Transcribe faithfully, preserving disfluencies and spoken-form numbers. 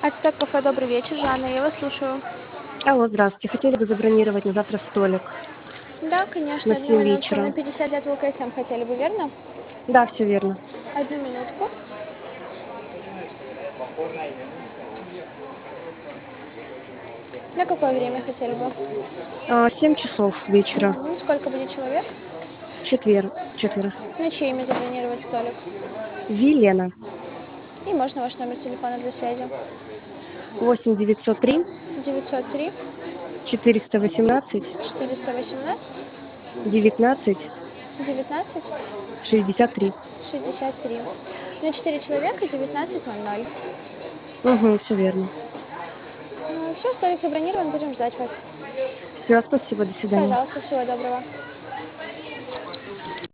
Ацтек кафе, добрый вечер, Жанна, я вас слушаю. Алло, здравствуйте. Хотели бы забронировать на завтра столик Да, на конечно, одну семь минутку. На вечера. пятьдесят лет в ЛКСМ хотели бы, верно? Да, все верно. Одну минутку. На какое время хотели бы? А, семь часов вечера. Мгм. Сколько будет человек? Четвер... Четверо. На чье имя забронировать столик? Вилена. И можно ваш номер телефона для связи? Восемь девятьсот три девятьсот три четыреста восемнадцать четыреста восемнадцать девятнадцать девятнадцать шестьдесят три. шестьдесят три. На четыре человека девятнадцать ноль ноль. Угу, все верно. Все, столик забронирован, будем ждать вас. Все, спасибо, до свидания. Пожалуйста, всего доброго.